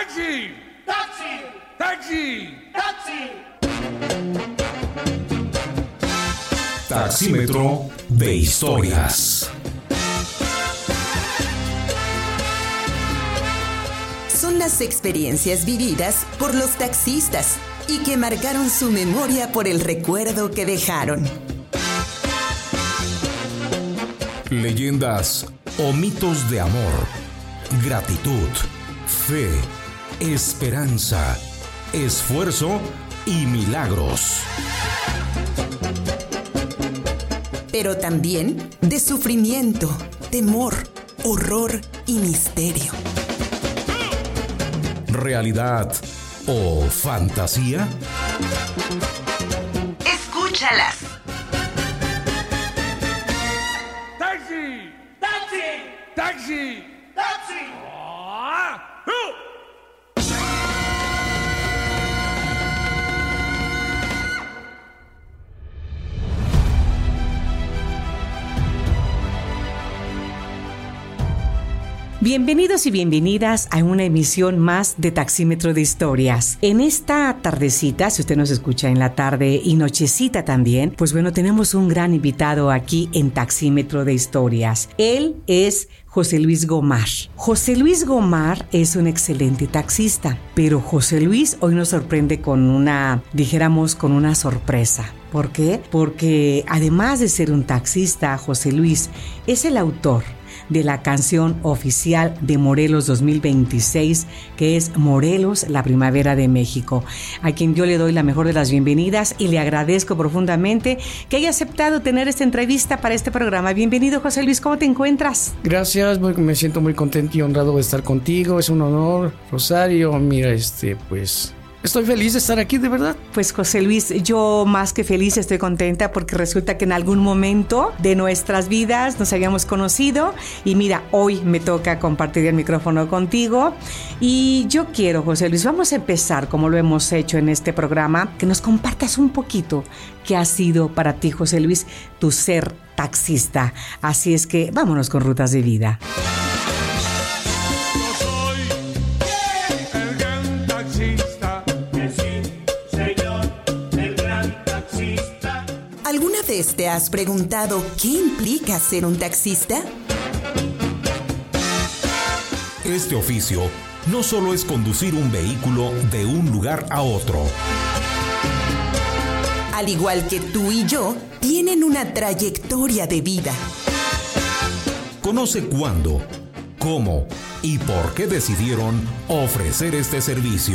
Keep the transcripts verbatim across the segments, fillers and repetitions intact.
¡Taxi! ¡Taxi! ¡Taxi! ¡Taxi! Taxímetro de historias. Son las experiencias vividas por los taxistas y que marcaron su memoria por el recuerdo que dejaron. Leyendas o mitos de amor, gratitud, fe, esperanza, esfuerzo y milagros. Pero también de sufrimiento, temor, horror y misterio. ¿Realidad o fantasía? Escúchalas. ¡Taxi! ¡Taxi! ¡Taxi! ¡Taxi! ¡Ah! ¡Uh! Bienvenidos y bienvenidas a una emisión más de Taxímetro de Historias. En esta tardecita, si usted nos escucha en la tarde y nochecita también, pues bueno, tenemos un gran invitado aquí en Taxímetro de Historias. Él es José Luis Gomar. José Luis Gomar es un excelente taxista, pero José Luis hoy nos sorprende con una, dijéramos, con una sorpresa. ¿Por qué? Porque además de ser un taxista, José Luis es el autor de la canción oficial de Morelos dos mil veintiséis, que es Morelos, la primavera de México, a quien yo le doy la mejor de las bienvenidas y le agradezco profundamente que haya aceptado tener esta entrevista para este programa. Bienvenido, José Luis, ¿cómo te encuentras? Gracias, me siento muy contento y honrado de estar contigo, es un honor, Rosario. Mira, este, pues... estoy feliz de estar aquí, de verdad. Pues José Luis, yo más que feliz estoy contenta porque resulta que en algún momento de nuestras vidas nos habíamos conocido y mira, hoy me toca compartir el micrófono contigo y yo quiero, José Luis, vamos a empezar como lo hemos hecho en este programa, que nos compartas un poquito qué ha sido para ti, José Luis, tu ser taxista. Así es que vámonos con Rutas de Vida. ¿Alguna vez te has preguntado qué implica ser un taxista? Este oficio no solo es conducir un vehículo de un lugar a otro. Al igual que tú y yo, tienen una trayectoria de vida. Conoce cuándo, cómo y por qué decidieron ofrecer este servicio.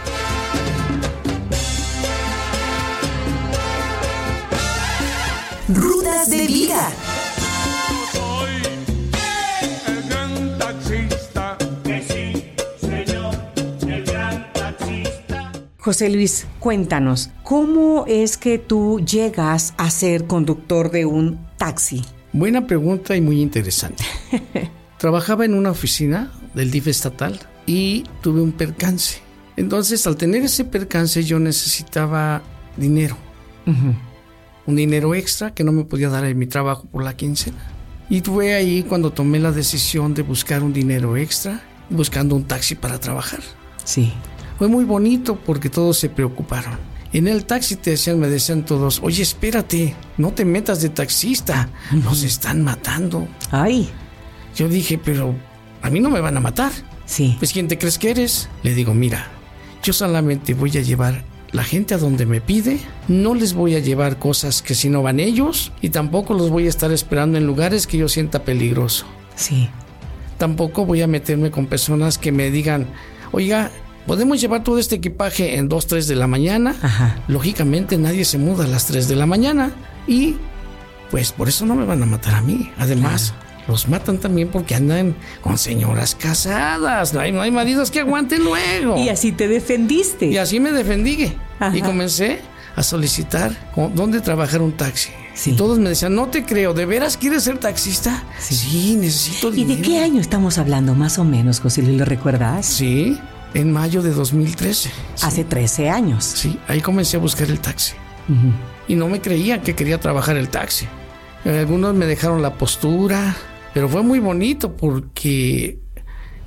Rutas de Vida. Soy el gran taxista. Que sí, señor, el gran taxista. José Luis, cuéntanos, ¿cómo es que tú llegas a ser conductor de un taxi? Buena pregunta y muy interesante. Trabajaba en una oficina del D I F estatal y tuve un percance. Entonces, al tener ese percance, yo necesitaba dinero. Uh-huh. Un dinero extra que no me podía dar en mi trabajo por la quincena. Y fue ahí cuando tomé la decisión de buscar un dinero extra, buscando un taxi para trabajar. Sí. Fue muy bonito porque todos se preocuparon. En el taxi te decían, me decían todos, oye, espérate, no te metas de taxista, nos están matando. Ay. Yo dije, pero a mí no me van a matar. Sí. Pues, ¿quién te crees que eres? Le digo, mira, yo solamente voy a llevar la gente a donde me pide, no les voy a llevar cosas que si no van ellos y tampoco los voy a estar esperando en lugares que yo sienta peligroso. Sí. Tampoco voy a meterme con personas que me digan, oiga, ¿podemos llevar todo este equipaje en dos, tres de la mañana? Ajá. Lógicamente nadie se muda a las tres de la mañana y pues por eso no me van a matar a mí. Además, claro, los matan también porque andan con señoras casadas. No hay, no hay maridos que aguanten luego. Y así te defendiste. Y así me defendí. Ajá. Y comencé a solicitar dónde trabajar un taxi. Sí. Y todos me decían, no te creo, ¿de veras quieres ser taxista? Sí, sí, necesito dinero. ¿Y de qué año estamos hablando más o menos, José Luis, lo recuerdas? Sí, en mayo de dos mil trece. Hace sí. trece años. Sí, ahí comencé a buscar el taxi. Uh-huh. Y no me creían que quería trabajar el taxi. Algunos me dejaron la postura, pero fue muy bonito porque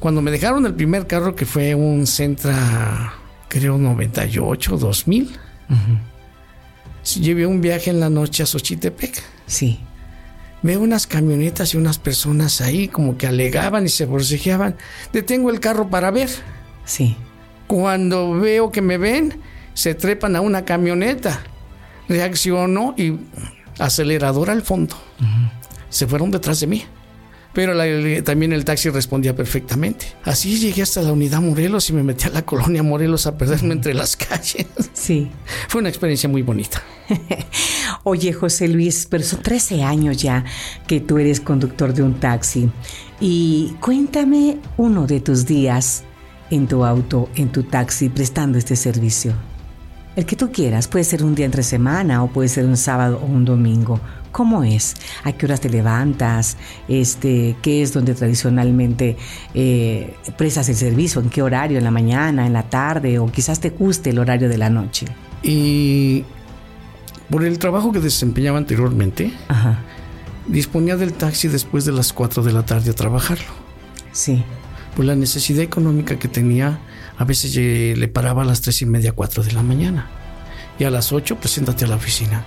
Cuando me dejaron el primer carro, que fue un Sentra, creo noventa y ocho, dos mil, uh-huh. llevé un viaje en la noche a Xochitepec. Sí. Veo unas camionetas y unas personas ahí como que alegaban y se forcejeaban. Detengo el carro para ver. Sí. Cuando veo que me ven, se trepan a una camioneta. Reacciono y acelerador al fondo. Uh-huh. Se fueron detrás de mí. Pero la, también el taxi respondía perfectamente. Así llegué hasta la unidad Morelos y me metí a la colonia Morelos a perderme entre las calles. Sí. Fue una experiencia muy bonita. Oye, José Luis, pero son trece años ya que tú eres conductor de un taxi. Y cuéntame uno de tus días en tu auto, en tu taxi, prestando este servicio. El que tú quieras, puede ser un día entre semana o puede ser un sábado o un domingo. ¿Cómo es? ¿A qué horas te levantas? Este, ¿qué es donde tradicionalmente eh, prestas el servicio? ¿En qué horario? ¿En la mañana, en la tarde? ¿O quizás te guste el horario de la noche? Y por el trabajo que desempeñaba anteriormente, Ajá. disponía del taxi después de las cuatro de la tarde a trabajarlo. Sí. Por la necesidad económica que tenía, a veces le paraba a las tres y media, cuatro de la mañana. Y a las ocho, preséntate a la oficina.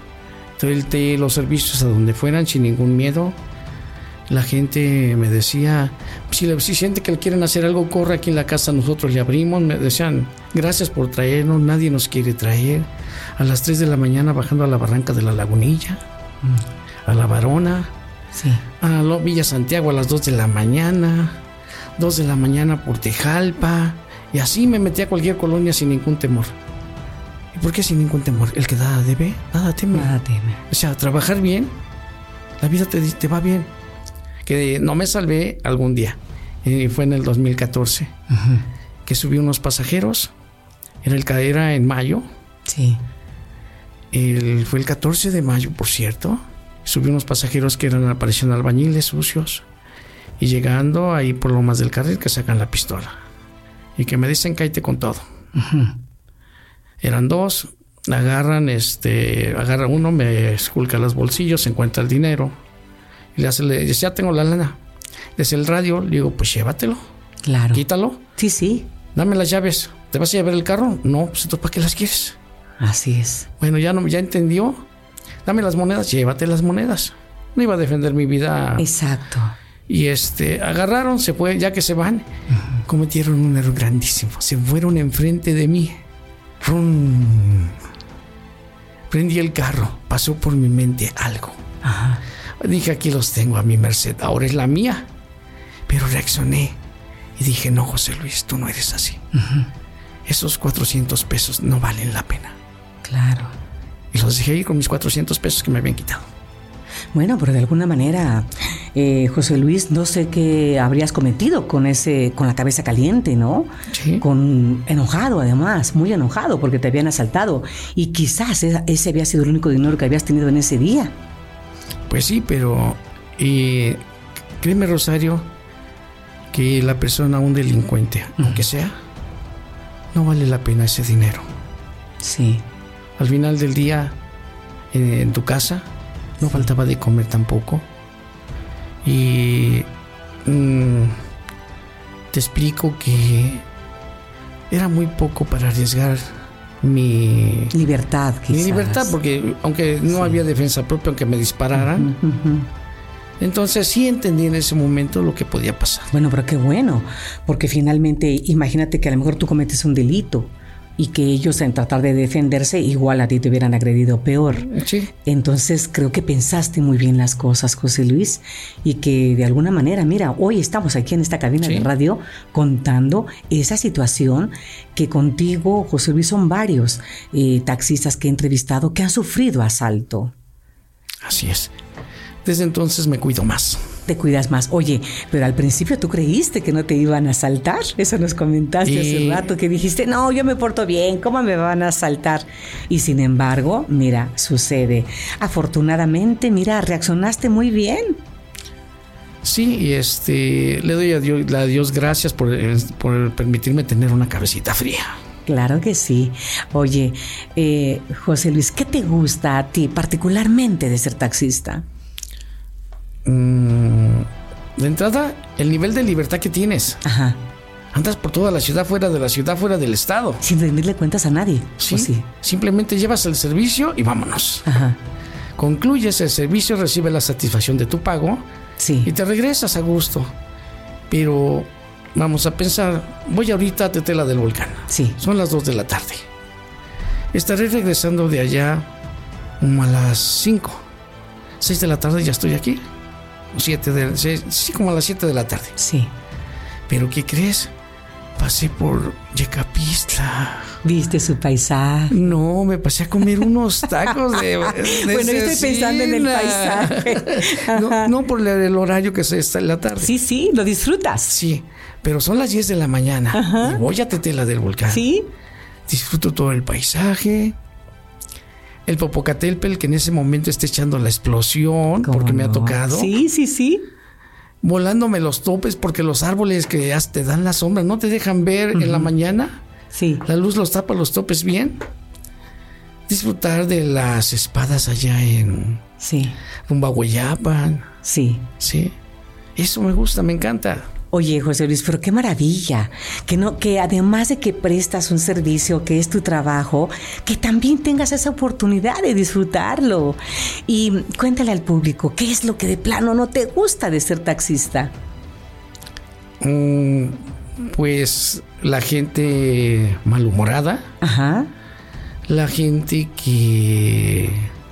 Tráete los servicios a donde fueran sin ningún miedo. La gente me decía, si, si siente que le quieren hacer algo, corre aquí en la casa, nosotros le abrimos. Me decían, gracias por traernos, nadie nos quiere traer. A las tres de la mañana bajando a la barranca de la Lagunilla, mm. a la Varona, sí. a la Villa Santiago a las dos de la mañana, dos de la mañana por Tejalpa. Y así me metí a cualquier colonia sin ningún temor. ¿Y por qué sin ningún temor? El que nada debe, nada teme. Nada teme. O sea, trabajar bien, la vida te, te va bien. Que no me salvé algún día. Y fue en el dos mil catorce. Uh-huh. Que subí unos pasajeros. Era, el, era en mayo. Sí. El, fue el catorce de mayo, por cierto. Subí unos pasajeros que eran aparecían albañiles sucios. Y llegando ahí por Lomas del Carril, que sacan la pistola. Y que me dicen, cállate con todo. Uh-huh. Eran dos, agarran, este, agarra uno, me esculca los bolsillos, encuentra el dinero. Y le hace, le dice, ya tengo la lana. Le hace el radio, le digo, pues llévatelo. Claro. Quítalo. Sí, sí. Dame las llaves. ¿Te vas a llevar el carro? No, pues entonces, ¿para qué las quieres? Así es. Bueno, ya, no, ya entendió. Dame las monedas, llévate las monedas. No iba a defender mi vida. Exacto. Y este, agarraron, se fue, ya que se van, uh-huh. cometieron un error grandísimo. Se fueron enfrente de mí. ¡Rum! Prendí el carro, pasó por mi mente algo. Ajá. Dije, aquí los tengo a mi merced, ahora es la mía. Pero reaccioné y dije, no, José Luis, tú no eres así. Uh-huh. Esos cuatrocientos pesos no valen la pena. Claro. Y los dejé ir con mis cuatrocientos pesos que me habían quitado. Bueno, pero de alguna manera, eh, José Luis, no sé qué habrías cometido con ese, con la cabeza caliente, ¿no? Sí. Con enojado, además, muy enojado porque te habían asaltado y quizás ese había sido el único dinero que habías tenido en ese día. Pues sí, pero y, créeme, Rosario, que la persona, un delincuente, uh-huh. aunque sea, no vale la pena ese dinero. Sí. Al final del día, en, en tu casa, no sí. faltaba de comer tampoco. Y mmm, te explico que era muy poco para arriesgar mi libertad, quizás. Mi libertad, porque aunque no sí. había defensa propia, aunque me dispararan. Uh-huh, uh-huh. Entonces sí entendí en ese momento lo que podía pasar. Bueno, pero qué bueno, porque finalmente imagínate que a lo mejor tú cometes un delito y que ellos en tratar de defenderse igual a ti te hubieran agredido peor. Sí. Entonces creo que pensaste muy bien las cosas, José Luis, y que de alguna manera, mira, hoy estamos aquí en esta cabina sí. de radio contando esa situación que contigo, José Luis, son varios eh, taxistas que he entrevistado que han sufrido asalto. Así es. Desde entonces me cuido más. Te cuidas más. Oye, pero al principio tú creíste que no te iban a asaltar. Eso nos comentaste y... hace rato, que dijiste, no, yo me porto bien, ¿cómo me van a asaltar? Y sin embargo, mira, sucede. Afortunadamente, mira, reaccionaste muy bien. Sí, y este, le doy a Dios, a Dios gracias por, por permitirme tener una cabecita fría. Claro que sí. Oye, eh, José Luis, ¿qué te gusta a ti particularmente de ser taxista? Mm, De entrada, el nivel de libertad que tienes. Ajá. Andas por toda la ciudad, fuera de la ciudad, fuera del estado. Sin rendirle cuentas a nadie. Sí. ¿O sí? Simplemente llevas el servicio y vámonos. Ajá. Concluyes el servicio, recibes la satisfacción de tu pago Sí. y te regresas a gusto. Pero vamos a pensar, voy ahorita a Tetela del Volcán. Sí. Son las dos de la tarde. Estaré regresando de allá como a las cinco. seis de la tarde ya estoy aquí. O siete de, seis, sí, como a las siete de la tarde. Sí. ¿Pero qué crees? Pasé por Yecapistla. ¿Viste su paisaje? No, me pasé a comer unos tacos de, de Bueno, yo estoy pensando en el cecina. paisaje. No, no por el, el horario que se está en la tarde. Sí, sí, lo disfrutas. Sí, pero son las diez de la mañana. Ajá. Y voy a Tetela del Volcán. Sí. Disfruto todo el paisaje. El Popocatépetl, que en ese momento está echando la explosión, ¿Cómo porque me ha no? tocado. Sí, sí, sí. Volándome los topes, porque los árboles que hasta te dan la sombra no te dejan ver uh-huh. en la mañana. Sí. La luz los tapa los topes bien. Disfrutar de las espadas allá en Sí. Rumbahueyapan. Sí. Sí. Eso me gusta, me encanta. Oye, José Luis, pero qué maravilla, que no, que además de que prestas un servicio que es tu trabajo, que también tengas esa oportunidad de disfrutarlo. Y cuéntale al público, ¿qué es lo que de plano no te gusta de ser taxista? Mm, pues la gente malhumorada. Ajá. La gente que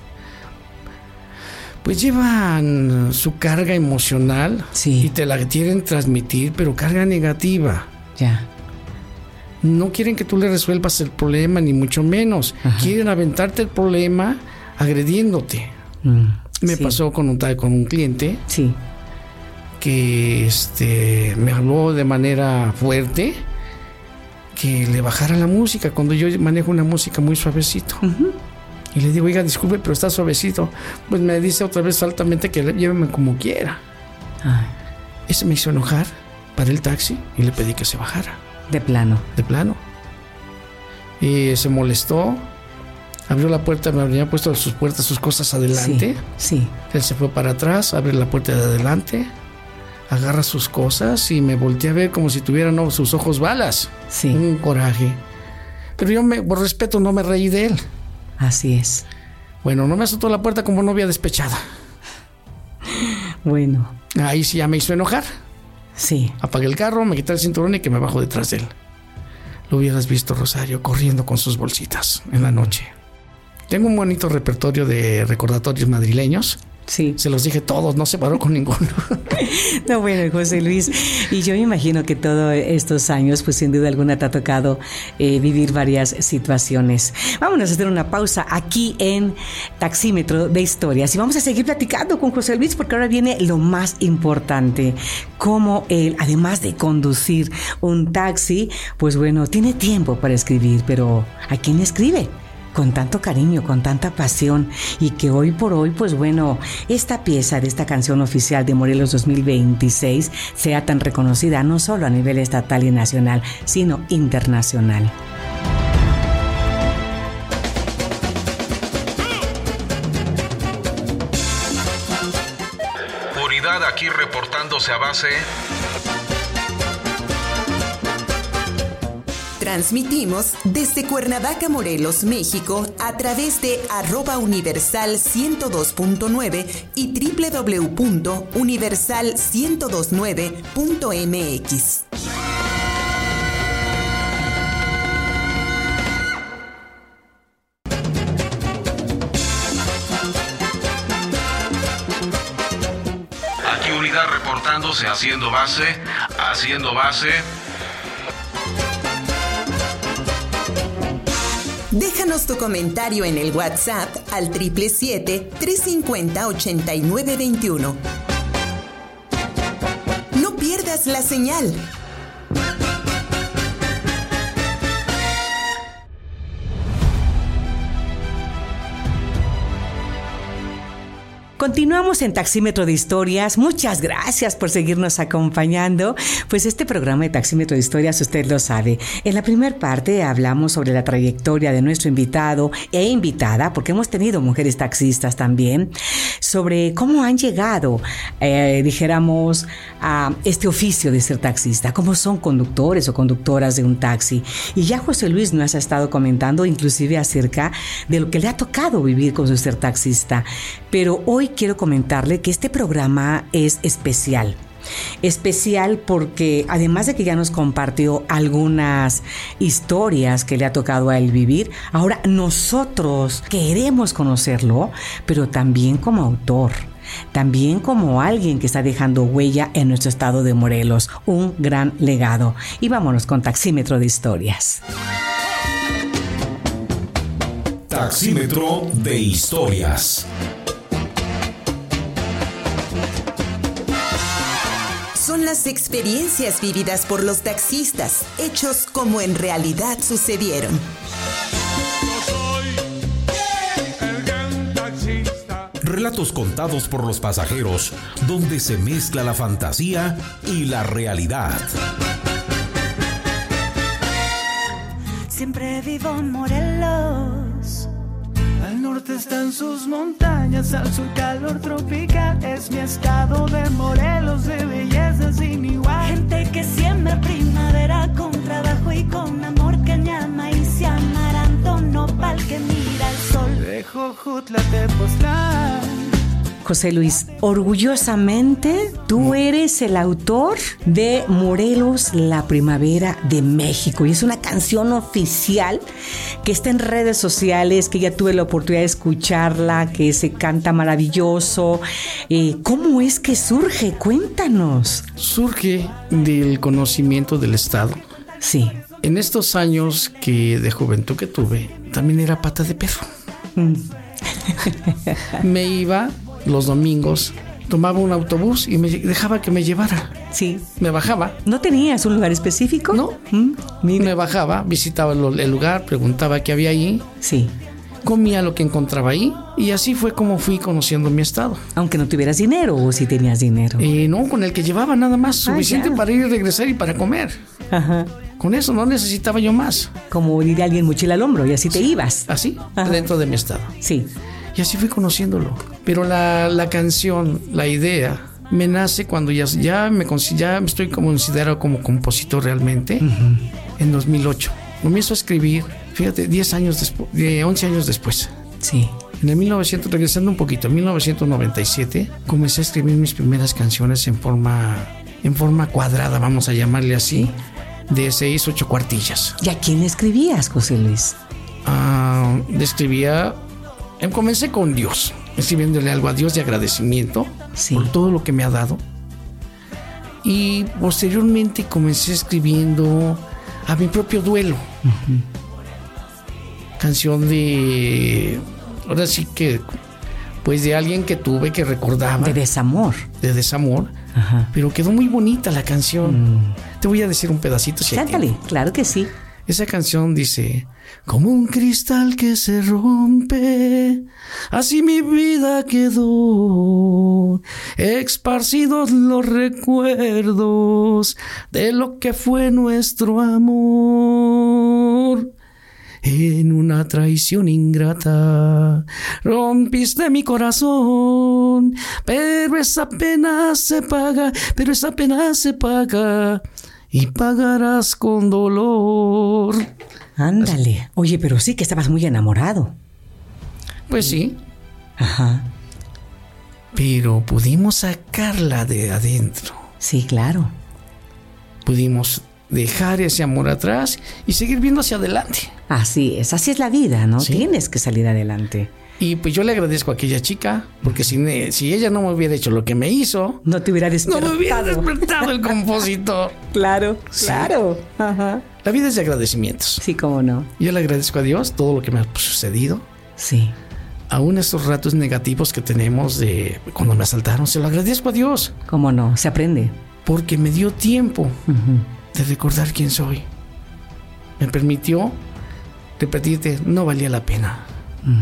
pues llevan su carga emocional sí. y te la quieren transmitir, pero carga negativa. Ya. No quieren que tú le resuelvas el problema, ni mucho menos. Ajá. Quieren aventarte el problema agrediéndote. Mm, Me sí. pasó con un, con un cliente sí. que este, me habló de manera fuerte que le bajara la música cuando yo manejo una música muy suavecito. Uh-huh. Y le digo, oiga, disculpe, pero está suavecito. Pues me dice otra vez altamente que lléveme como quiera. Ay. Eso me hizo enojar. Paré el taxi y le pedí que se bajara. De plano. De plano. Y se molestó. Abrió la puerta, me había puesto sus puertas, sus cosas adelante. Sí, sí. Él se fue para atrás, abre la puerta de adelante, agarra sus cosas y me volteé a ver como si tuviera no, sus ojos balas. Sí. Un coraje. Pero yo, me, por respeto, no me reí de él. Así es. Bueno, no me azotó la puerta como novia despechada. Bueno. Ahí sí ya me hizo enojar. Sí. Apagué el carro, me quité el cinturón y que me bajo detrás de él. Lo hubieras visto, Rosario, corriendo con sus bolsitas en la noche. Tengo un bonito repertorio de recordatorios madrileños. Sí. Se los dije todos, no se paró con ninguno. No, bueno, José Luis, y yo me imagino que todos estos años, pues sin duda alguna te ha tocado eh, vivir varias situaciones. Vámonos a hacer una pausa aquí en Taxímetro de Historias y vamos a seguir platicando con José Luis porque ahora viene lo más importante, cómo él, además de conducir un taxi, pues bueno, tiene tiempo para escribir, pero ¿a quién escribe? Con tanto cariño, con tanta pasión, y que hoy por hoy, pues bueno, esta pieza de esta canción oficial de Morelos dos mil veintiséis sea tan reconocida no solo a nivel estatal y nacional, sino internacional. Unidad aquí reportándose a base. Transmitimos desde Cuernavaca, Morelos, México, a través de arroba universal ciento dos punto nueve y doble u doble u doble u punto universal ciento veintinueve punto m x. Aquí unidad reportándose, haciendo base, haciendo base. Déjanos tu comentario en el WhatsApp al siete siete siete, tres cinco cero, ocho nueve dos uno. No pierdas la señal. Continuamos en Taxímetro de Historias. Muchas gracias por seguirnos acompañando. Pues este programa de Taxímetro de Historias, usted lo sabe. En la primera parte hablamos sobre la trayectoria de nuestro invitado e invitada, porque hemos tenido mujeres taxistas también, sobre cómo han llegado, eh, dijéramos, a este oficio de ser taxista, cómo son conductores o conductoras de un taxi. Y ya José Luis nos ha estado comentando inclusive acerca de lo que le ha tocado vivir con su ser taxista. Pero hoy quiero comentarle que este programa es especial. Especial porque además de que ya nos compartió algunas historias que le ha tocado a él vivir, ahora nosotros queremos conocerlo, pero también como autor, también como alguien que está dejando huella en nuestro estado de Morelos, un gran legado. Y vámonos con Taxímetro de Historias. Taxímetro de Historias. Son las experiencias vividas por los taxistas, hechos como en realidad sucedieron. Yo soy el gran taxista. Relatos contados por los pasajeros, donde se mezcla la fantasía y la realidad. Siempre vivo en Morelos. Al norte están sus montañas, al sur calor tropical. Es mi estado de Morelos, de belleza sin igual. Gente que siembra primavera con trabajo y con amor, que llama y se amaranto nopal que mira el sol. De Jojutla, Tepoztlán. José Luis, orgullosamente tú eres el autor de Morelos, la primavera de México, y es una canción oficial que está en redes sociales, que ya tuve la oportunidad de escucharla, que se canta maravilloso. Eh, ¿Cómo es que surge? Cuéntanos. Surge del conocimiento del Estado. Sí. En estos años que de juventud que tuve, también era pata de perro. Mm. Me iba los domingos, tomaba un autobús y me dejaba que me llevara. Sí. Me bajaba. ¿No tenías un lugar específico? No. ¿Mm? Me bajaba, visitaba el lugar, preguntaba qué había ahí. Sí. Comía lo que encontraba ahí y así fue como fui conociendo mi estado. Aunque no tuvieras dinero, o si tenías dinero. Eh, no, con el que llevaba nada más, suficiente ah, para ir y regresar y para comer. Ajá. Con eso no necesitaba yo más. Como diría alguien, mochila al hombro, y así te sí, ibas. Así, Ajá. Dentro de mi estado. Sí. Y así fui conociéndolo. Pero la, la canción, la idea, me nace cuando ya, ya, me, ya me estoy considerado como compositor realmente, uh-huh. En dos mil ocho. Comienzo a escribir, fíjate, diez años después, once años después. Sí. En el mil novecientos, regresando un poquito, en mil novecientos noventa y siete, comencé a escribir mis primeras canciones en forma, en forma cuadrada, vamos a llamarle así, de seis, ocho cuartillas. ¿Y a quién le escribías, José Luis? Ah, le escribía... Comencé con Dios, escribiéndole algo a Dios de agradecimiento, sí, por todo lo que me ha dado. Y posteriormente comencé escribiendo a mi propio duelo. Uh-huh. Canción de... Ahora sí que... Pues de alguien que tuve, que recordaba. De desamor. De desamor. Ajá. Pero quedó muy bonita la canción. Mm. Te voy a decir un pedacito. Si Cántale, claro que sí. Esa canción dice: como un cristal que se rompe, así mi vida quedó, esparcidos los recuerdos de lo que fue nuestro amor. En una traición ingrata rompiste mi corazón, pero esa pena se paga, pero esa pena se paga y pagarás con dolor. Ándale. Oye, pero sí que estabas muy enamorado. Pues sí. Ajá. Pero pudimos sacarla de adentro. Sí, claro. Pudimos dejar ese amor atrás y seguir viendo hacia adelante. Así es, así es la vida, ¿no? Sí. Tienes que salir adelante. Y pues yo le agradezco a aquella chica, porque si, si ella no me hubiera hecho lo que me hizo, no te hubiera despertado. No me hubiera despertado el compositor. Claro, sí. Claro. Ajá. La vida es de agradecimientos. Sí, cómo no. Yo le agradezco a Dios todo lo que me ha sucedido. Sí. Aún estos ratos negativos que tenemos de cuando me asaltaron, se lo agradezco a Dios. Cómo no, se aprende. Porque me dio tiempo uh-huh. de recordar quién soy. Me permitió repetirte, no valía la pena. Uh-huh.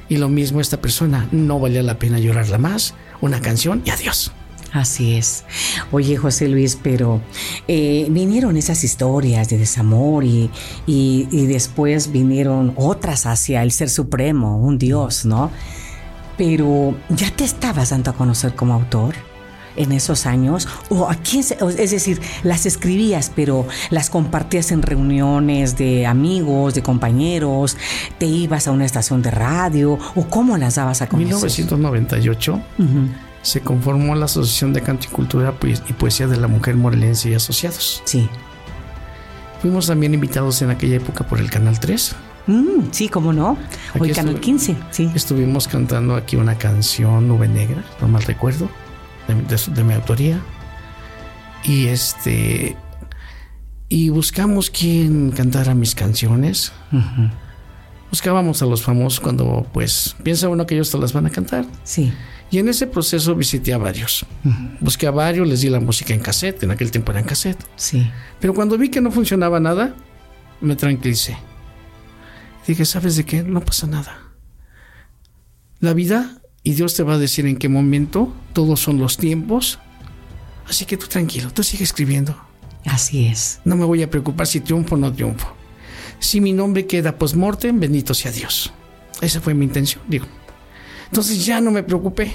Y lo mismo esta persona, no valía la pena llorarla más, una canción y adiós. Así es. Oye, José Luis, pero eh, vinieron esas historias de desamor y, y, y después vinieron otras hacia el Ser Supremo, un Dios, ¿no? Pero ¿ya te estabas dando a conocer como autor en esos años? ¿O a quién se, es decir, las escribías, pero las compartías en reuniones de amigos, de compañeros, te ibas a una estación de radio, o cómo las dabas a conocer? En mil novecientos noventa y ocho uh-huh. se conformó la Asociación de Canto y Cultura y Poesía de la Mujer Morelense y Asociados. Sí. Fuimos también invitados en aquella época por el Canal tres. Mm, sí, cómo no. O el Canal quince, sí. Estuvimos cantando aquí una canción, Nube Negra, no mal recuerdo, de, de, de mi autoría. Y este y buscamos quién cantara mis canciones. Uh-huh. Buscábamos a los famosos cuando, pues, piensa uno que ellos te las van a cantar. Sí. Y en ese proceso visité a varios. Uh-huh. Busqué a varios, les di la música en cassette. En aquel tiempo era en cassette. Sí. Pero cuando vi que no funcionaba nada, me tranquilicé. Dije, ¿sabes de qué? No pasa nada. La vida y Dios te va a decir en qué momento, todos son los tiempos. Así que tú tranquilo, tú sigue escribiendo. Así es. No me voy a preocupar si triunfo o no triunfo. Si mi nombre queda post-mortem, bendito sea Dios. Esa fue mi intención, digo. Entonces ya no me preocupé.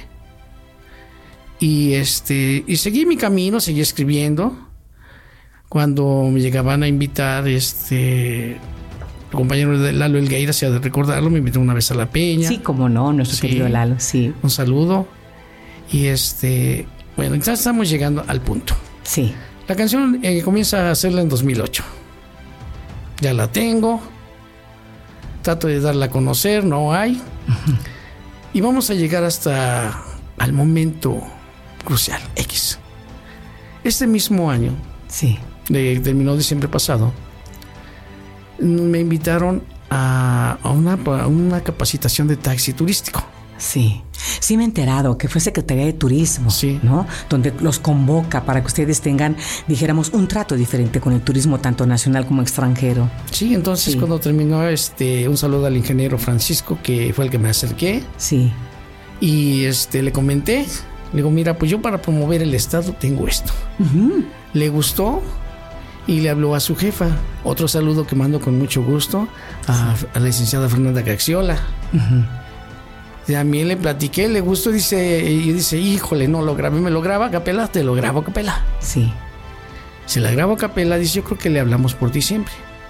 Y este y seguí mi camino, seguí escribiendo. Cuando me llegaban a invitar, este... el compañero de Lalo Elgueira, se ha de recordarlo, me invitó una vez a La Peña. Sí, como no, nuestro sí, querido Lalo, sí. Un saludo. Y este, bueno, ya estamos llegando al punto. Sí. La canción eh, comienza a hacerla en dos mil ocho. Ya la tengo. Trato de darla a conocer, no hay. Uh-huh. Y vamos a llegar hasta al momento crucial, X. Este mismo año, sí, de, terminó diciembre pasado, me invitaron a, a, una, a una capacitación de taxi turístico. Sí, sí me he enterado que fue Secretaría de Turismo, sí, ¿no? Donde los convoca para que ustedes tengan, dijéramos, un trato diferente con el turismo tanto nacional como extranjero. Sí, entonces sí. Cuando terminó, este, un saludo al ingeniero Francisco, que fue el que me acerqué. Sí. Y este, le comenté, le digo, mira, pues yo para promover el estado tengo esto. Uh-huh. Le gustó. Y le habló a su jefa. Otro saludo que mando con mucho gusto a, a la licenciada Fernanda Gaxiola. Uh-huh. También le platiqué, le gustó, dice, y dice, híjole, no lo grabé, me lo graba a capela, te lo grabo a capela. Sí. Se la grabo a capela, dice, yo creo que le hablamos por diciembre.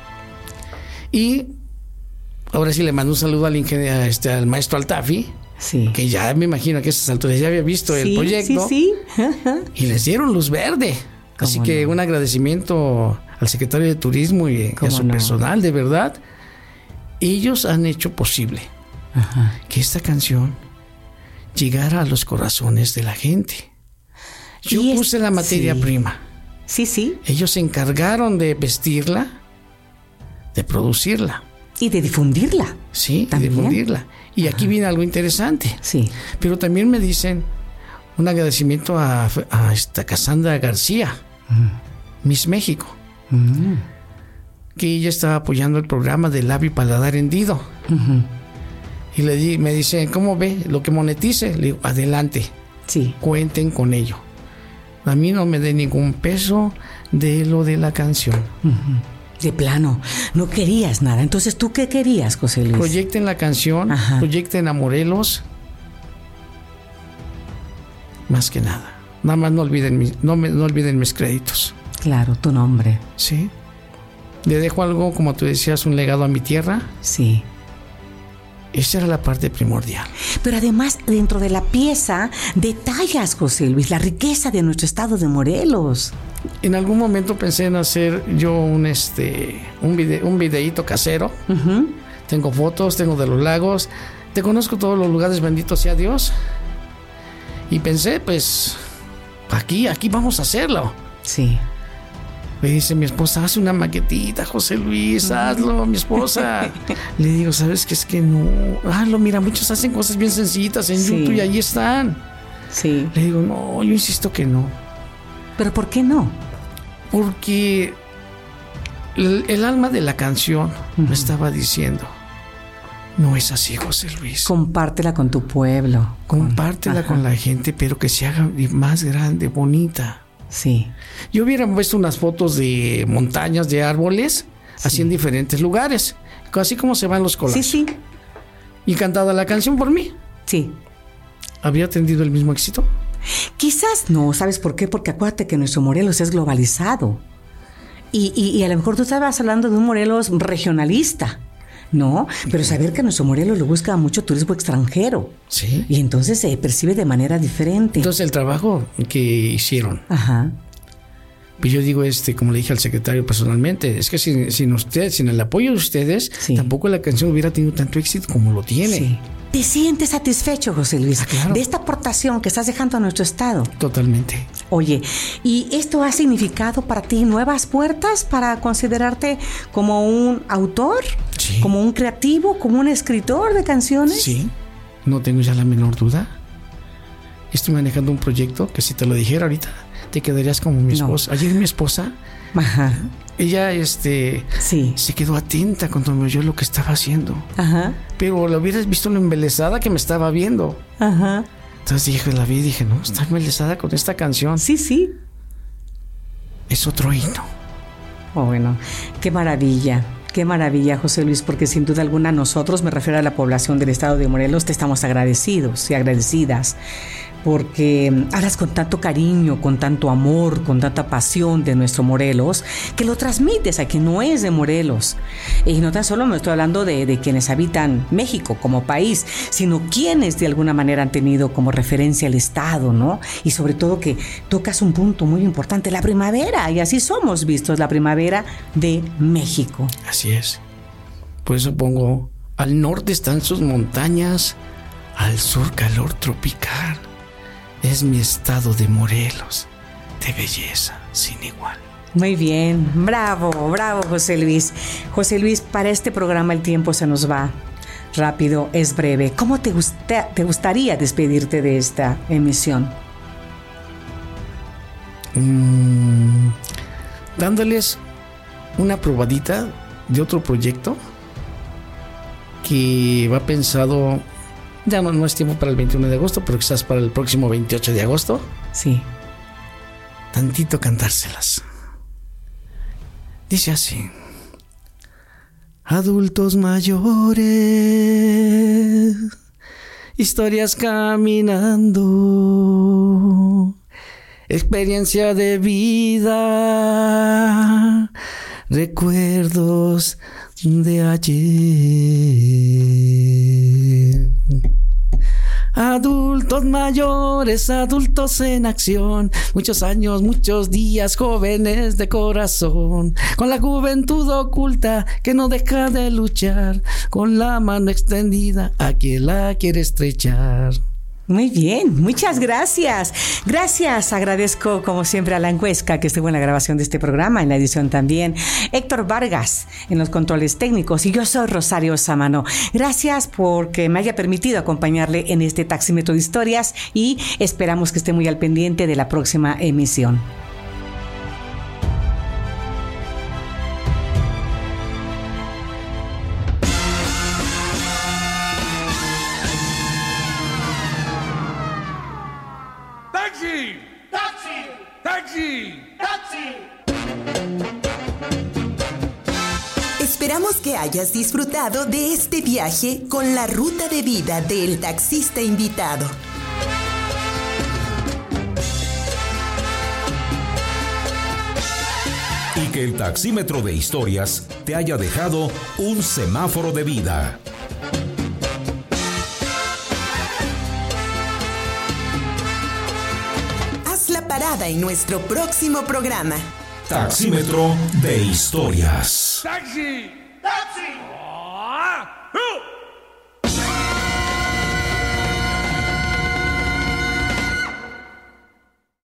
Y ahora sí le mando un saludo al ingeniero, este, al maestro Altafi. Sí. Que ya me imagino que a esas alturas ya había visto sí, el proyecto. Sí, sí. Y les dieron luz verde. Así que no? Un agradecimiento al secretario de Turismo y a su no? personal, de verdad. Ellos han hecho posible Ajá. que esta canción llegara a los corazones de la gente. Yo y puse es, la materia sí. prima. Sí, sí. Ellos se encargaron de vestirla, de producirla. Y de difundirla. Sí, de difundirla. Y Ajá. aquí viene algo interesante. Sí. Pero también me dicen... un agradecimiento a, a esta Cassandra García, mm. Miss México, mm. que ella estaba apoyando el programa de Labio y Paladar Hendido. Mm-hmm. Y le di, me dice, ¿cómo ve? Lo que monetice, le digo, adelante. Sí. Cuenten con ello. A mí no me dé ningún peso de lo de la canción. Mm-hmm. De plano, no querías nada. Entonces, ¿tú qué querías, José Luis? Proyecten la canción, Ajá. proyecten a Morelos. Más que nada. Nada más no olviden, mi, no, me, no olviden mis créditos. Claro, tu nombre. Sí. Le dejo algo, como tú decías, un legado a mi tierra. Sí. Esa era la parte primordial. Pero además, dentro de la pieza, detallas, José Luis, la riqueza de nuestro estado de Morelos. En algún momento pensé en hacer yo un, este, un, video, un videíto casero. Uh-huh. Tengo fotos, tengo de los lagos. Te conozco todos los lugares, bendito sea Dios. Y pensé, pues, aquí, aquí vamos a hacerlo. Sí. Me dice mi esposa, haz una maquetita, José Luis, hazlo, mi esposa. Le digo, ¿sabes qué? Es que no, hazlo, mira, muchos hacen cosas bien sencillitas en sí. YouTube y ahí están. Sí. Le digo, no, yo insisto que no. ¿Pero por qué no? Porque el, el alma de la canción uh-huh. me estaba diciendo, No es así, José Luis. Compártela con tu pueblo. Compártela Ajá. con la gente, pero que se haga más grande, bonita. Sí. Yo hubiera puesto unas fotos de montañas, de árboles, Sí. así en diferentes lugares, así como se van los collages. Sí, sí, Y cantada la canción por mí. sí. ¿Habría tenido el mismo éxito? Quizás no, ¿sabes por qué? Porque acuérdate que nuestro Morelos es globalizado. Y, y, y a lo mejor tú estabas hablando de un Morelos regionalista, ¿no? Pero saber que nuestro Morelos lo busca mucho turismo extranjero. Sí. Y entonces se percibe de manera diferente. Entonces el trabajo que hicieron, Ajá. pues yo digo, este, como le dije al secretario personalmente, es que sin, sin usted, sin el apoyo de ustedes, Sí. tampoco la canción hubiera tenido tanto éxito como lo tiene. Sí. ¿Te sientes satisfecho, José Luis, Ah, claro. de esta aportación que estás dejando a nuestro estado? Totalmente. Oye, ¿y esto ha significado para ti nuevas puertas para considerarte como un autor? Sí. ¿Como un creativo? ¿Como un escritor de canciones? Sí, no tengo ya la menor duda. Estoy manejando un proyecto que si te lo dijera ahorita, te quedarías como mi No. esposa. Ayer mi esposa, Ajá. ella este, Sí. se quedó atenta cuando me oyó lo que estaba haciendo. Ajá. Pero la hubieras visto lo embelesada que me estaba viendo. Ajá. Entonces dije, la vi y dije, no, está embelesada con esta canción. Sí, sí. Es otro himno. Oh, bueno, qué maravilla. Qué maravilla, José Luis, porque sin duda alguna nosotros, me refiero a la población del estado de Morelos, te estamos agradecidos y agradecidas porque hablas con tanto cariño, con tanto amor, con tanta pasión de nuestro Morelos, que lo transmites a quien no es de Morelos. Y no tan solo me estoy hablando de, de quienes habitan México como país, sino quienes de alguna manera han tenido como referencia el estado, ¿no? Y sobre todo que tocas un punto muy importante, la primavera, y así somos vistos, la primavera de México. Así es. Por eso pongo, al norte están sus montañas, al sur calor tropical. Es mi estado de Morelos, de belleza sin igual. Muy bien, bravo, bravo José Luis. José Luis, para este programa el tiempo se nos va rápido, es breve. ¿Cómo te, gusta, te gustaría despedirte de esta emisión? Mm, dándoles una probadita de otro proyecto que va pensado, ya no, no es tiempo para el veintiuno de agosto, pero quizás para el próximo veintiocho de agosto, Sí. tantito cantárselas. Dice así: adultos mayores, historias caminando, experiencia de vida, recuerdos de ayer. Adultos mayores, adultos en acción, muchos años, muchos días, jóvenes de corazón, con la juventud oculta que no deja de luchar, con la mano extendida a quien la quiere estrechar. Muy bien, muchas gracias. Gracias, agradezco como siempre a Alan Huesca, que estuvo en la grabación de este programa, en la edición también. Héctor Vargas, en los controles técnicos, y yo soy Rosario Samano. Gracias porque me haya permitido acompañarle en este taxímetro de historias y esperamos que esté muy al pendiente de la próxima emisión. ¡Taxi! ¡Taxi! ¡Taxi! ¡Taxi! Esperamos que hayas disfrutado de este viaje con la ruta de vida del taxista invitado. Y que el taxímetro de historias te haya dejado un semáforo de vida. Haz la parada en nuestro próximo programa. Taxímetro de historias. ¡Taxi! ¡Taxi! ¡Ah!